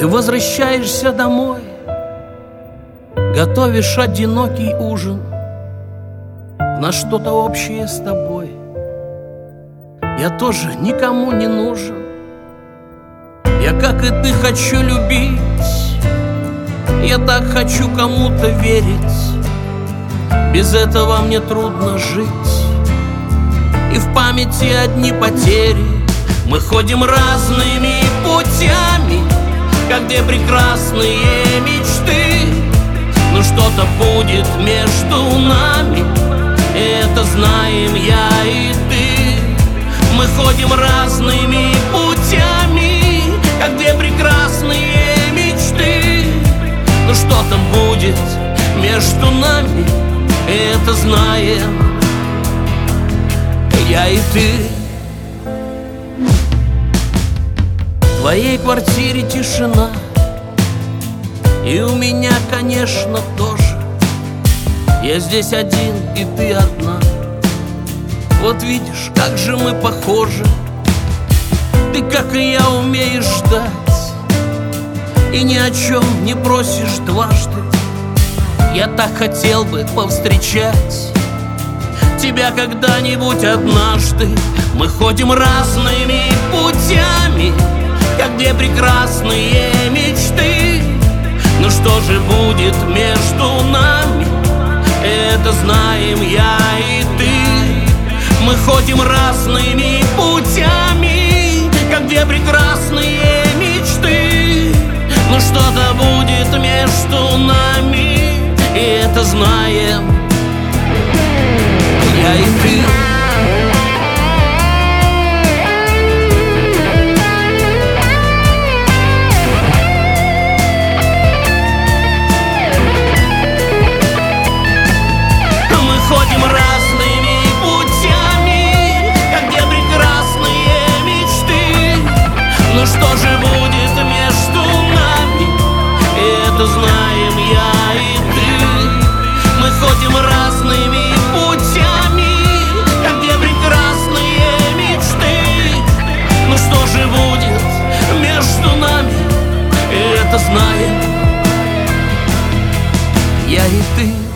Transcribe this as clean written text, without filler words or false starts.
возвращаешься домой, готовишь одинокий ужин на что-то общее с тобой. Я тоже никому не нужен. Я, как и ты, хочу любить. Я так хочу кому-то верить. Без этого мне трудно жить. И в памяти одни потери. Мы ходим разными путями, как две прекрасные мечты. Но что-то будет между нами, это знаем я и ты. Мы ходим разными путями, как две прекрасные мечты. Но что-то будет между нами, это знаем я и ты. В твоей квартире тишина, и у меня, конечно, тоже. Я здесь один, и ты одна. Вот видишь, как же мы похожи. Ты, как и я, умеешь ждать и ни о чем не просишь дважды. Я так хотел бы повстречать тебя когда-нибудь однажды. Мы ходим разными путями, как две прекрасные мечты. Но что же будет между нами, это знаем я и ты. Мы ходим разными путями, как две прекрасные мечты. Но что-то будет между нами, и это знаем я и ты. Ходим разными путями, как две прекрасные мечты. Но что же будет между нами, это знаем я и ты. Мы ходим разными путями, как две прекрасные мечты. Но что же будет между нами, это знаем я и ты.